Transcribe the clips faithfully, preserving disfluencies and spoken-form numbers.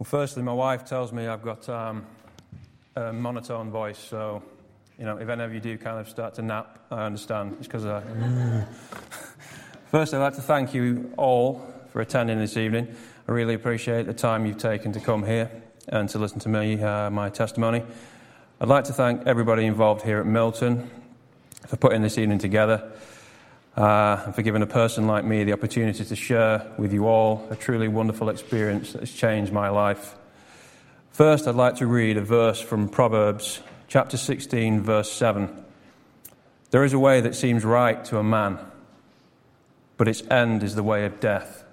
Well, firstly, my wife tells me I've got um, a monotone voice, so, you know, if any of you do kind of start to nap, I understand. It's because I... First, I'd like to thank you all for attending this evening. I really appreciate the time you've taken to come here and to listen to me, uh, my testimony. I'd like to thank everybody involved here at Milton for putting this evening together, uh, and for giving a person like me the opportunity to share with you all a truly wonderful experience that has changed my life. First, I'd like to read a verse from Proverbs chapter sixteen, verse seven. There is a way that seems right to a man, but its end is the way of death.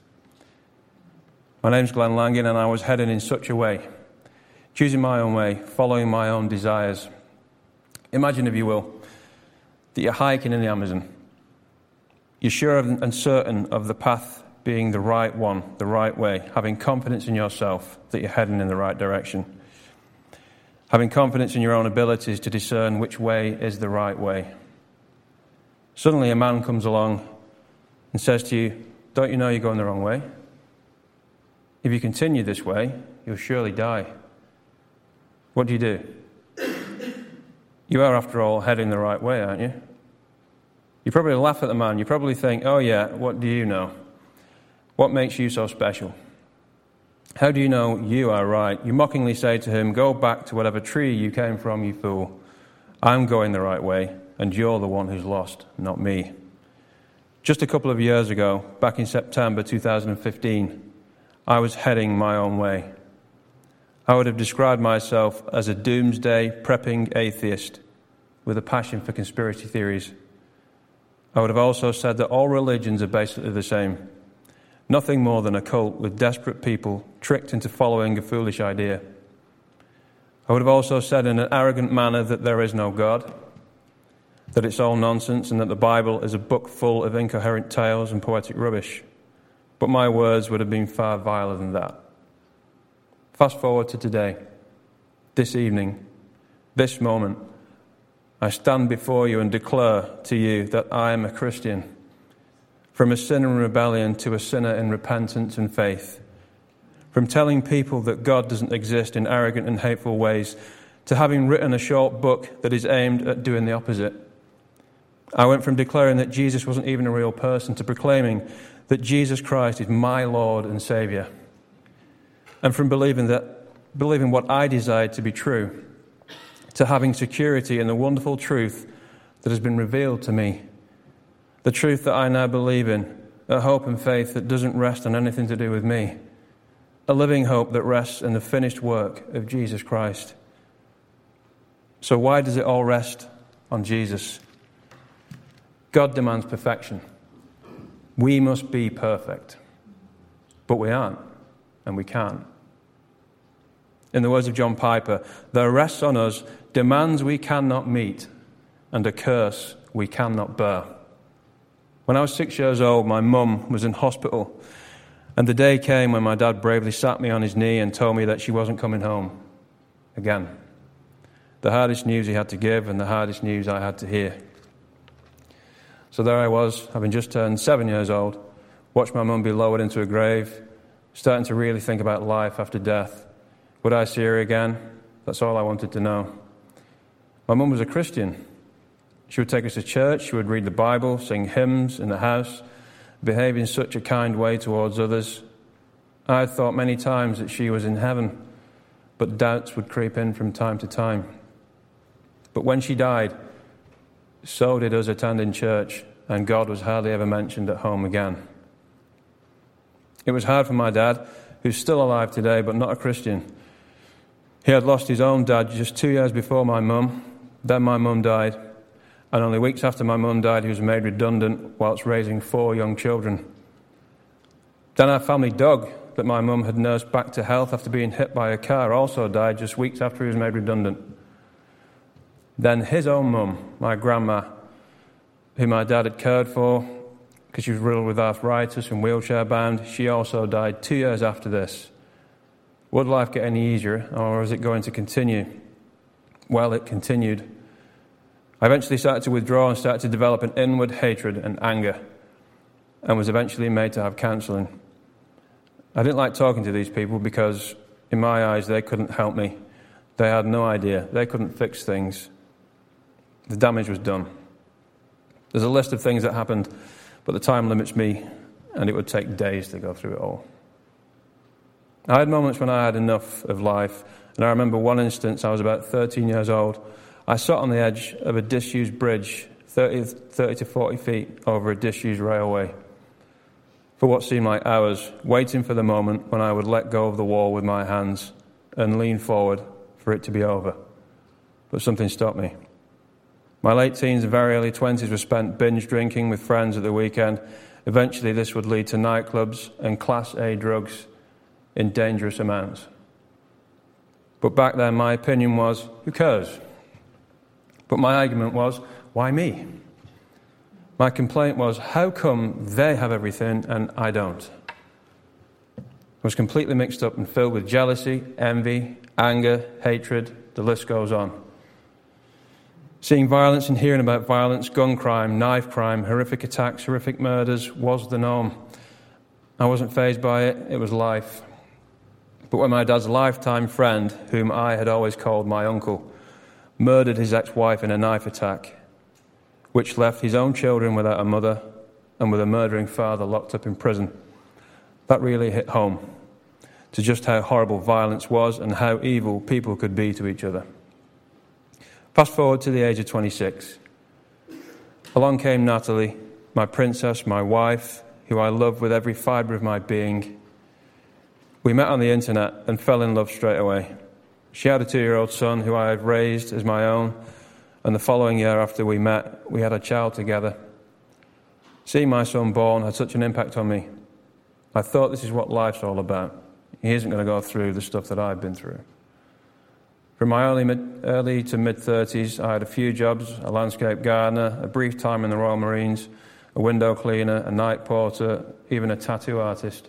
My name's Glenn Langan, and I was heading in such a way, choosing my own way, following my own desires. Imagine, if you will, that you're hiking in the Amazon. You're sure and certain of the path being the right one, the right way, having confidence in yourself that you're heading in the right direction, having confidence in your own abilities to discern which way is the right way. Suddenly a man comes along and says to you, "Don't you know you're going the wrong way? If you continue this way, you'll surely die." What do you do? You are, after all, heading the right way, aren't you? You probably laugh at the man. You probably think, "Oh yeah, what do you know? What makes you so special? How do you know you are right?" You mockingly say to him, "Go back to whatever tree you came from, you fool. I'm going the right way, and you're the one who's lost, not me." Just a couple of years ago, back in September two thousand fifteen, I was heading my own way. I would have described myself as a doomsday prepping atheist with a passion for conspiracy theories. I would have also said that all religions are basically the same. Nothing more than a cult with desperate people tricked into following a foolish idea. I would have also said in an arrogant manner that there is no God, that it's all nonsense, and that the Bible is a book full of incoherent tales and poetic rubbish. But my words would have been far viler than that. Fast forward to today, this evening, this moment. I stand before you and declare to you that I am a Christian. From a sinner in rebellion to a sinner in repentance and faith. From telling people that God doesn't exist in arrogant and hateful ways to having written a short book that is aimed at doing the opposite. I went from declaring that Jesus wasn't even a real person to proclaiming that Jesus Christ is my Lord and Saviour. And from believing that, believing what I desired to be true, to having security in the wonderful truth that has been revealed to me. The truth that I now believe in, a hope and faith that doesn't rest on anything to do with me. A living hope that rests in the finished work of Jesus Christ. So why does it all rest on Jesus? God demands perfection. We must be perfect. But we aren't, and we can't. In the words of John Piper, there rests on us demands we cannot meet and a curse we cannot bear. When I was six years old, my mum was in hospital, and the day came when my dad bravely sat me on his knee and told me that she wasn't coming home again. The hardest news he had to give and the hardest news I had to hear. So there I was, having just turned seven years old, watched my mum be lowered into a grave, starting to really think about life after death. Would I see her again? That's all I wanted to know. My mum was a Christian. She would take us to church, she would read the Bible, sing hymns in the house, behave in such a kind way towards others. I had thought many times that she was in heaven, but doubts would creep in from time to time. But when she died, so did us attending church, and God was hardly ever mentioned at home again. It was hard for my dad, who's still alive today, but not a Christian. He had lost his own dad just two years before my mum. Then my mum died. And only weeks after my mum died, he was made redundant whilst raising four young children. Then our family dog, that my mum had nursed back to health after being hit by a car, also died just weeks after he was made redundant. Then his own mum, my grandma, who my dad had cared for because she was riddled with arthritis and wheelchair bound, she also died two years after this. Would life get any easier, or is it going to continue? Well, it continued. I eventually started to withdraw and started to develop an inward hatred and anger, and was eventually made to have counselling. I didn't like talking to these people because, in my eyes, they couldn't help me. They had no idea. They couldn't fix things. The damage was done. There's a list of things that happened, but the time limits me, and it would take days to go through it all. I had moments when I had enough of life, and I remember one instance. I was about thirteen years old. I sat on the edge of a disused bridge, thirty, thirty to forty feet over a disused railway, for what seemed like hours, waiting for the moment when I would let go of the wall with my hands and lean forward for it to be over. But something stopped me. My late teens and very early twenties were spent binge drinking with friends at the weekend. Eventually this would lead to nightclubs and Class A drugs in dangerous amounts. But back then my opinion was, who cares? But my argument was, why me? My complaint was, how come they have everything and I don't? I was completely mixed up and filled with jealousy, envy, anger, hatred, the list goes on. Seeing violence and hearing about violence, gun crime, knife crime, horrific attacks, horrific murders was the norm. I wasn't fazed by it, it was life. But when my dad's lifetime friend, whom I had always called my uncle, murdered his ex-wife in a knife attack, which left his own children without a mother and with a murdering father locked up in prison, that really hit home to just how horrible violence was and how evil people could be to each other. Fast forward to the age of twenty-six. Along came Natalie, my princess, my wife, who I love with every fibre of my being. We met on the internet and fell in love straight away. She had a two-year-old son who I had raised as my own, and the following year after we met, we had a child together. Seeing my son born had such an impact on me. I thought, this is what life's all about. He isn't going to go through the stuff that I've been through. From my early, mid, early to mid-thirties, I had a few jobs, a landscape gardener, a brief time in the Royal Marines, a window cleaner, a night porter, even a tattoo artist.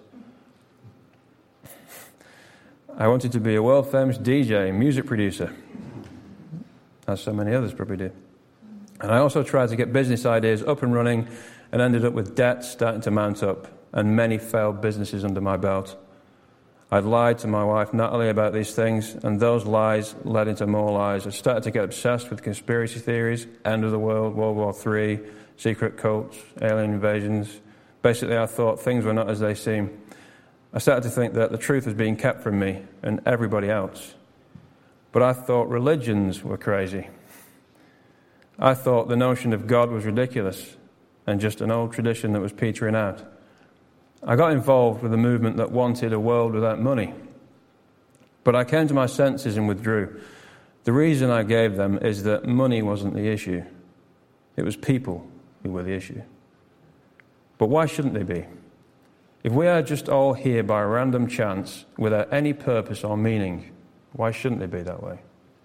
I wanted to be a world-famous D J, music producer, as so many others probably do. And I also tried to get business ideas up and running and ended up with debts starting to mount up and many failed businesses under my belt. I'd lied to my wife, Natalie, about these things, and those lies led into more lies. I started to get obsessed with conspiracy theories, end of the world, World War Three, secret cults, alien invasions. Basically, I thought things were not as they seem. I started to think that the truth was being kept from me and everybody else. But I thought religions were crazy. I thought the notion of God was ridiculous and just an old tradition that was petering out. I got involved with a movement that wanted a world without money. But I came to my senses and withdrew. The reason I gave them is that money wasn't the issue. It was people who were the issue. But why shouldn't they be? If we are just all here by random chance, without any purpose or meaning, why shouldn't they be that way?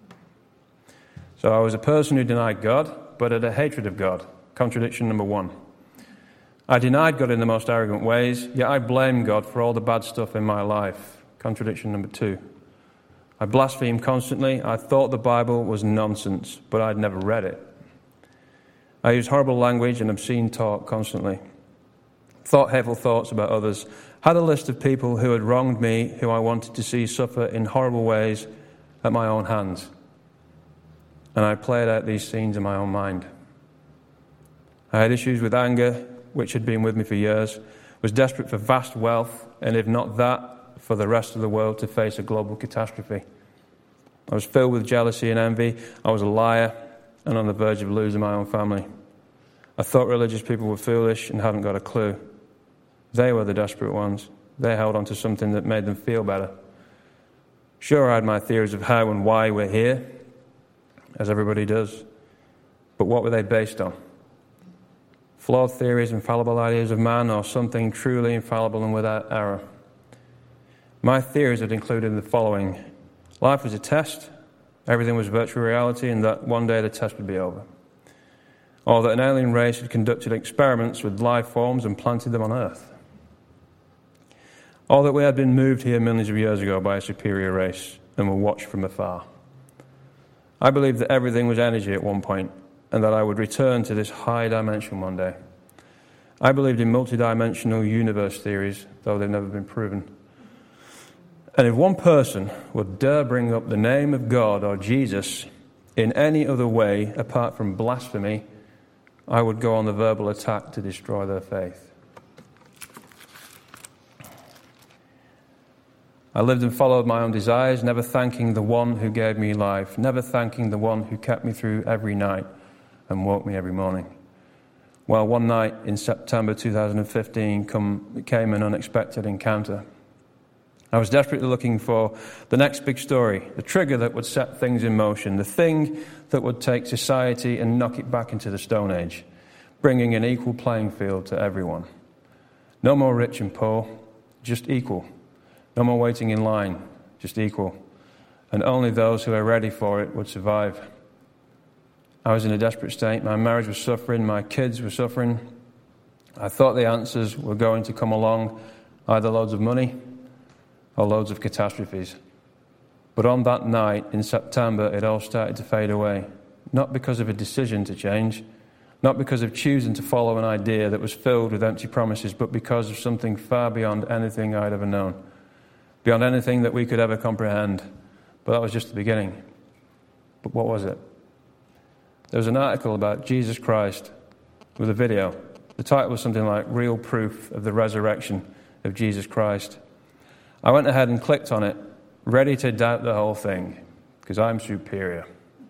So I was a person who denied God, but had a hatred of God. Contradiction number one. I denied God in the most arrogant ways, yet I blamed God for all the bad stuff in my life. Contradiction number two. I blasphemed constantly. I thought the Bible was nonsense, but I'd never read it. I used horrible language and obscene talk constantly. Thought hateful thoughts about others. Had a list of people who had wronged me, who I wanted to see suffer in horrible ways at my own hands. And I played out these scenes in my own mind. I had issues with anger, which had been with me for years, was desperate for vast wealth, and if not that, for the rest of the world to face a global catastrophe. I was filled with jealousy and envy. I was a liar and on the verge of losing my own family. I thought religious people were foolish and hadn't got a clue. They were the desperate ones. They held on to something that made them feel better. Sure, I had my theories of how and why we're here, as everybody does. But what were they based on? Flawed theories and fallible ideas of man, or something truly infallible and without error? My theories had included the following. Life was a test, everything was virtual reality, and that one day the test would be over. Or that an alien race had conducted experiments with life forms and planted them on Earth. Or that we had been moved here millions of years ago by a superior race and were watched from afar. I believed that everything was energy at one point, and that I would return to this high dimension one day. I believed in multidimensional universe theories, though they've never been proven. And if one person would dare bring up the name of God or Jesus in any other way apart from blasphemy, I would go on the verbal attack to destroy their faith. I lived and followed my own desires, never thanking the one who gave me life, never thanking the one who kept me through every night and woke me every morning. Well, one night in September two thousand fifteen come, came an unexpected encounter. I was desperately looking for the next big story, the trigger that would set things in motion, the thing that would take society and knock it back into the Stone Age, bringing an equal playing field to everyone. No more rich and poor, just equal. No more waiting in line, just equal. And only those who are ready for it would survive. I was in a desperate state. My marriage was suffering. My kids were suffering. I thought the answers were going to come along, either loads of money or loads of catastrophes. But on that night in September, it all started to fade away. Not because of a decision to change, not because of choosing to follow an idea that was filled with empty promises, but because of something far beyond anything I'd ever known, beyond anything that we could ever comprehend. But that was just the beginning. But what was it? There was an article about Jesus Christ with a video. The title was something like Real Proof of the Resurrection of Jesus Christ. I went ahead and clicked on it, ready to doubt the whole thing, because I'm superior.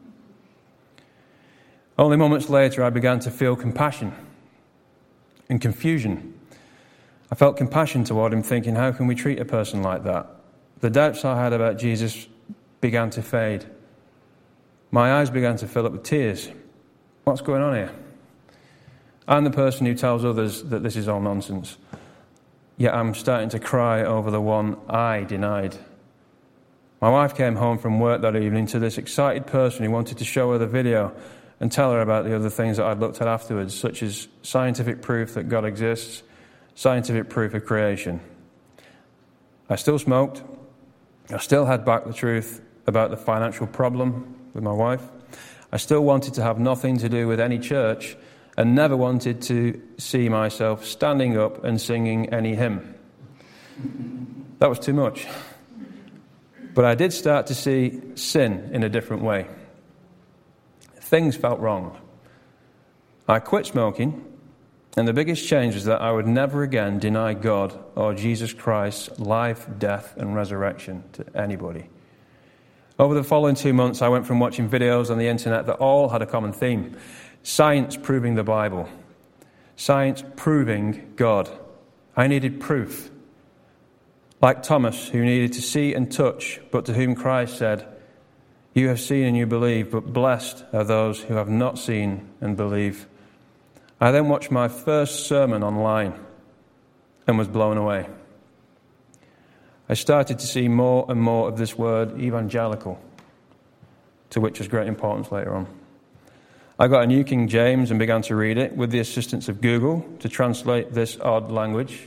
Only moments later, I began to feel compassion and confusion. I felt compassion toward him, thinking, how can we treat a person like that? The doubts I had about Jesus began to fade. My eyes began to fill up with tears. What's going on here? I'm the person who tells others that this is all nonsense. Yet I'm starting to cry over the one I denied. My wife came home from work that evening to this excited person who wanted to show her the video and tell her about the other things that I'd looked at afterwards, such as scientific proof that God exists, scientific proof of creation. I still smoked. I still had back the truth about the financial problem with my wife. I still wanted to have nothing to do with any church and never wanted to see myself standing up and singing any hymn. That was too much. But I did start to see sin in a different way. Things felt wrong. I quit smoking, and the biggest change was that I would never again deny God or Jesus Christ's life, death, and resurrection to anybody. Over the following two months, I went from watching videos on the internet that all had a common theme: science proving the Bible, science proving God. I needed proof. Like Thomas, who needed to see and touch, but to whom Christ said, "You have seen and you believe, but blessed are those who have not seen and believe." I then watched my first sermon online and was blown away. I started to see more and more of this word, evangelical, to which was great importance later on. I got a New King James and began to read it with the assistance of Google to translate this odd language.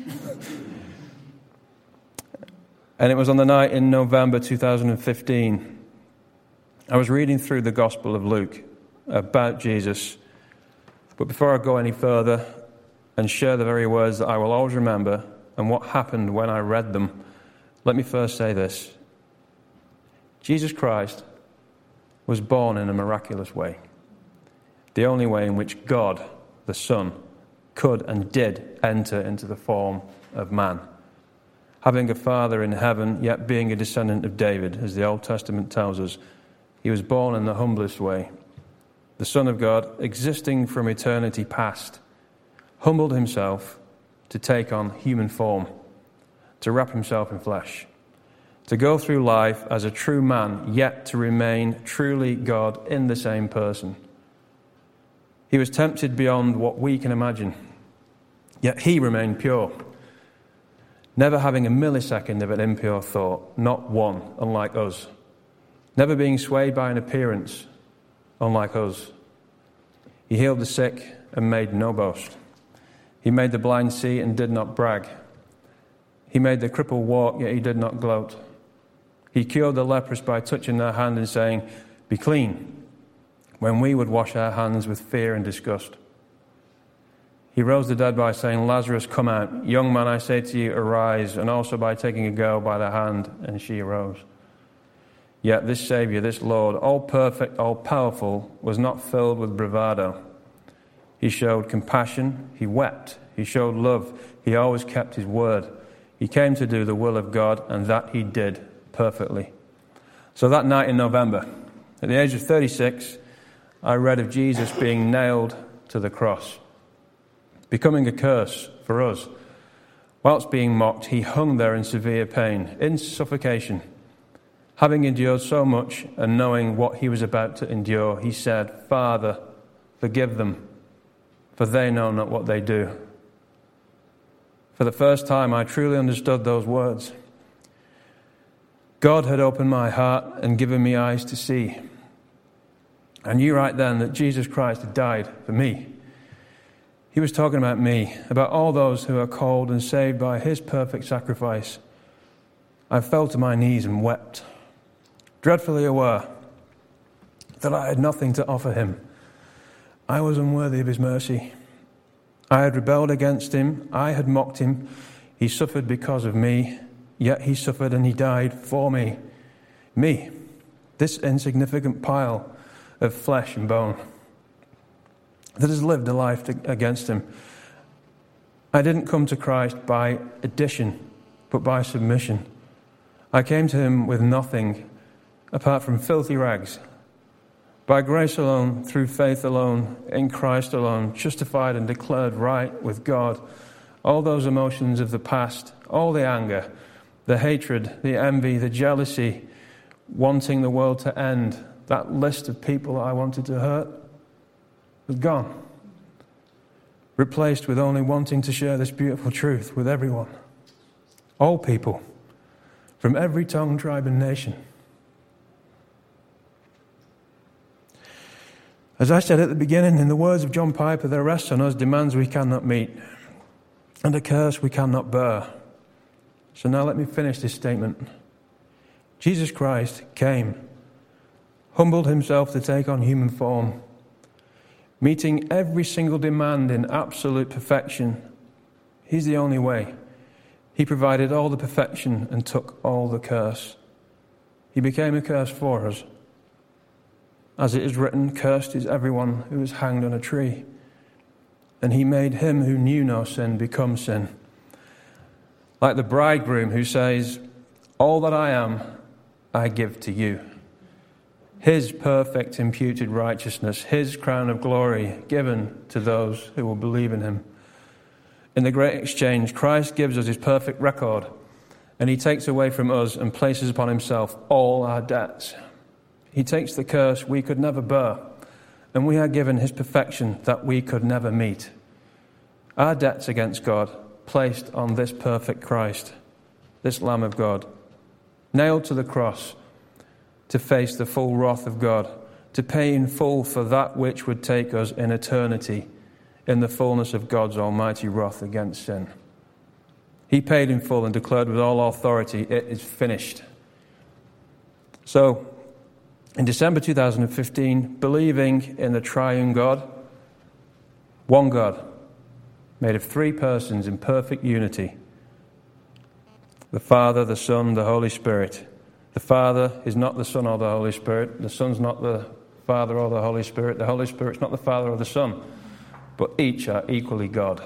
And it was on the night in November two thousand fifteen. I was reading through the Gospel of Luke about Jesus. But before I go any further and share the very words that I will always remember and what happened when I read them, let me first say this. Jesus Christ was born in a miraculous way. The only way in which God, the Son, could and did enter into the form of man. Having a father in heaven, yet being a descendant of David, as the Old Testament tells us, he was born in the humblest way. The Son of God, existing from eternity past, humbled himself to take on human form, to wrap himself in flesh, to go through life as a true man, yet to remain truly God in the same person. He was tempted beyond what we can imagine, yet he remained pure, never having a millisecond of an impure thought, not one, unlike us, never being swayed by an appearance, unlike us. He healed the sick and made no boast. He made the blind see and did not brag. He made the cripple walk, yet he did not gloat. He cured the leprous by touching their hand and saying, "Be clean," when we would wash our hands with fear and disgust. He rose the dead by saying, Lazarus, come out. Young man, I say to you, arise, and also by taking a girl by the hand, and she arose. Yet this Saviour, this Lord, all perfect, all powerful, was not filled with bravado. He showed compassion, he wept, he showed love, he always kept his word. He came to do the will of God, and that he did perfectly. So that night in November, at the age of thirty-six, I read of Jesus being nailed to the cross, becoming a curse for us. Whilst being mocked, he hung there in severe pain, in suffocation. Having endured so much and knowing what he was about to endure, he said, Father, forgive them, for they know not what they do. For the first time, I truly understood those words. God had opened my heart and given me eyes to see. I knew right then that Jesus Christ had died for me. He was talking about me, about all those who are called and saved by his perfect sacrifice. I fell to my knees and wept, dreadfully aware that I had nothing to offer him. I was unworthy of his mercy. I had rebelled against him. I had mocked him. He suffered because of me, yet he suffered and he died for me. Me, this insignificant pile of flesh and bone that has lived a life against him. I didn't come to Christ by addition, but by submission. I came to him with nothing apart from filthy rags. By grace alone, through faith alone, in Christ alone, justified and declared right with God. All those emotions of the past, all the anger, the hatred, the envy, the jealousy, wanting the world to end, that list of people that I wanted to hurt, was gone. Replaced with only wanting to share this beautiful truth with everyone. All people, from every tongue, tribe, and nation. As I said at the beginning, in the words of John Piper, there rests on us demands we cannot meet and a curse we cannot bear. So now let me finish this statement. Jesus Christ came, humbled himself to take on human form, meeting every single demand in absolute perfection. He's the only way. He provided all the perfection and took all the curse. He became a curse for us. As it is written, cursed is everyone who is hanged on a tree. And he made him who knew no sin become sin. Like the bridegroom who says, all that I am, I give to you. His perfect imputed righteousness, his crown of glory given to those who will believe in him. In the great exchange, Christ gives us his perfect record, and he takes away from us and places upon himself all our debts. He takes the curse we could never bear, and we are given his perfection that we could never meet. Our debts against God placed on this perfect Christ, this Lamb of God, nailed to the cross to face the full wrath of God, to pay in full for that which would take us in eternity in the fullness of God's almighty wrath against sin. He paid in full and declared with all authority, it is finished. So, in December two thousand fifteen, believing in the triune God, one God, made of three persons in perfect unity, the Father, the Son, the Holy Spirit. The Father is not the Son or the Holy Spirit. The Son's not the Father or the Holy Spirit. The Holy Spirit's not the Father or the Son. But each are equally God.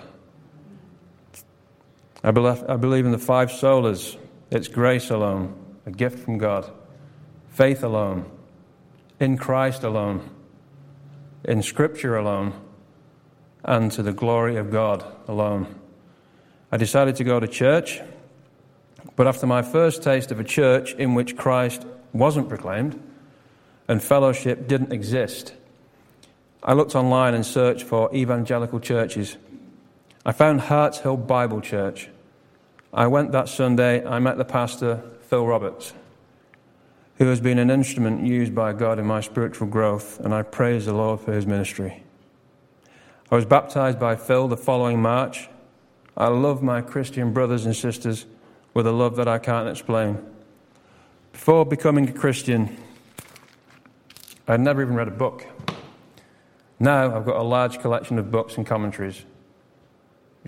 I believe, I believe in the five solas. It's grace alone, a gift from God. Faith alone. In Christ alone, in Scripture alone, and to the glory of God alone. I decided to go to church, but after my first taste of a church in which Christ wasn't proclaimed and fellowship didn't exist, I looked online and searched for evangelical churches. I found Harts Hill Bible Church. I went that Sunday. I met the pastor, Phil Roberts, who has been an instrument used by God in my spiritual growth, and I praise the Lord for his ministry. I was baptized by Phil the following March. I love my Christian brothers and sisters with a love that I can't explain. Before becoming a Christian, I'd never even read a book. Now I've got a large collection of books and commentaries.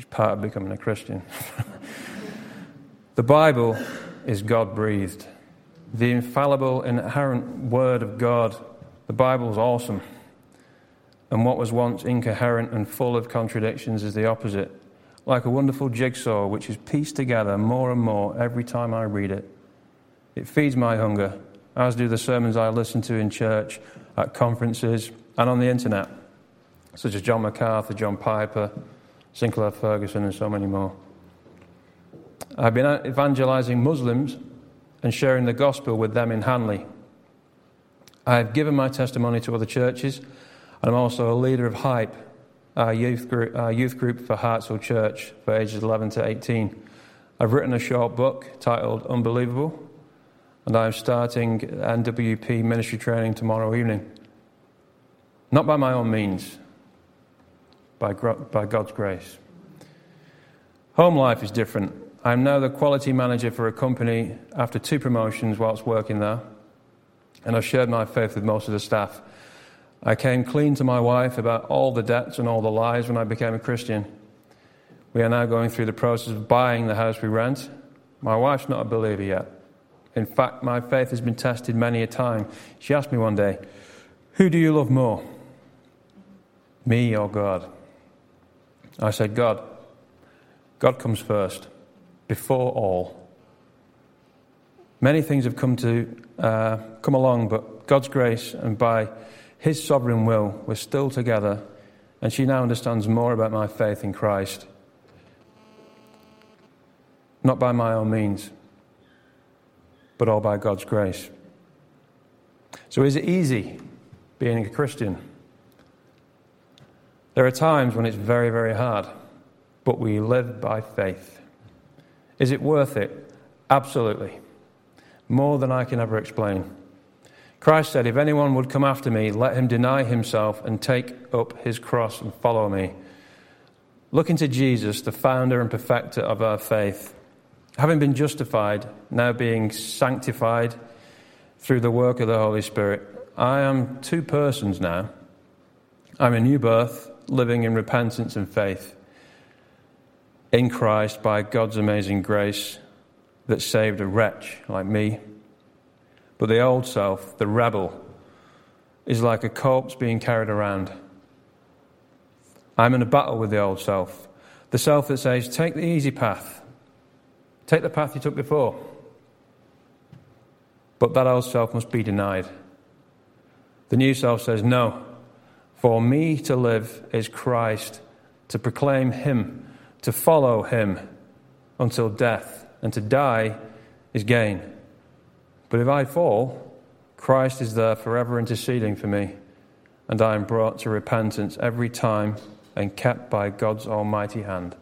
which is part of becoming a Christian. The Bible is God-breathed. The infallible, inerrant Word of God. The Bible is awesome. And what was once incoherent and full of contradictions is the opposite. Like a wonderful jigsaw which is pieced together more and more every time I read it. It feeds my hunger, as do the sermons I listen to in church, at conferences, and on the internet, such as John MacArthur, John Piper, Sinclair Ferguson, and so many more. I've been evangelizing Muslims and sharing the gospel with them in Hanley. I've given my testimony to other churches, and I'm also a leader of Hype, our youth group, our youth group for Hartshill Church for ages eleven to eighteen. I've written a short book titled Unbelievable, and I'm starting N W P ministry training tomorrow evening. Not by my own means, by, by God's grace. Home life is different. I'm now the quality manager for a company after two promotions whilst working there, and I've shared my faith with most of the staff. I came clean to my wife about all the debts and all the lies when I became a Christian. We are now going through the process of buying the house we rent. My wife's not a believer yet. In fact, my faith has been tested many a time. She asked me one day, "Who do you love more, me or God?" I said, God. God comes first, before all. Many things have come to uh, come along, but God's grace and by His sovereign will, we're still together, and she now understands more about my faith in Christ. Not by my own means, but all by God's grace. So is it easy being a Christian? There are times when it's very, very hard, but we live by faith. Is it worth it? Absolutely. More than I can ever explain. Christ said, if anyone would come after me, let him deny himself and take up his cross and follow me. Looking to Jesus, the founder and perfecter of our faith. Having been justified, now being sanctified through the work of the Holy Spirit, I am two persons now. I'm a new birth, living in repentance and faith in Christ by God's amazing grace that saved a wretch like me. But the old self, the rebel, is like a corpse being carried around. I'm in a battle with the old self, the self that says, take the easy path, take the path you took before. But that old self must be denied. The new self says, no, for me to live is Christ, to proclaim Him, to follow Him until death, and to die is gain. But if I fall, Christ is there forever interceding for me, and I am brought to repentance every time and kept by God's almighty hand.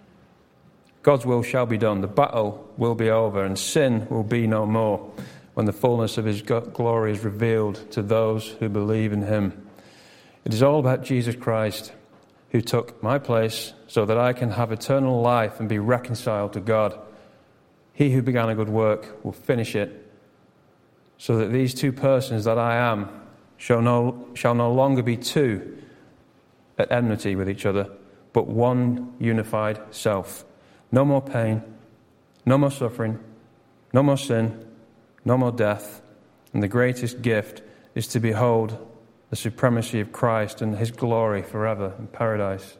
God's will shall be done, the battle will be over, and sin will be no more when the fullness of His glory is revealed to those who believe in Him. It is all about Jesus Christ, who took my place so that I can have eternal life and be reconciled to God. He who began a good work will finish it, so that these two persons that I am shall no, shall no longer be two at enmity with each other, but one unified self. No more pain, no more suffering, no more sin, no more death, and the greatest gift is to behold the supremacy of Christ and His glory forever in paradise.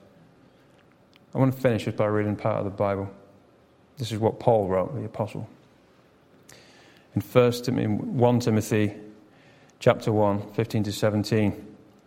I want to finish this by reading part of the Bible. This is what Paul wrote, the apostle. In First Timothy, First Timothy chapter one, fifteen to seventeen.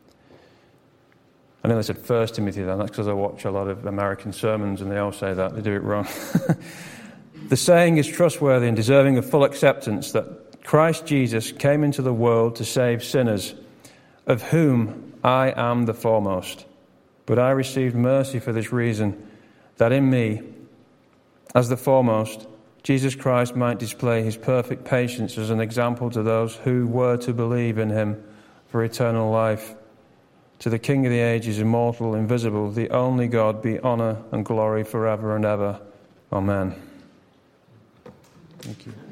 I know they said First Timothy then, that's because I watch a lot of American sermons and they all say that, they do it wrong. The saying is trustworthy and deserving of full acceptance that Christ Jesus came into the world to save sinners, of whom I am the foremost. But I received mercy for this reason, that in me, as the foremost, Jesus Christ might display His perfect patience as an example to those who were to believe in Him for eternal life. To the King of the ages, immortal, invisible, the only God, be honour and glory forever and ever. Amen. Thank you.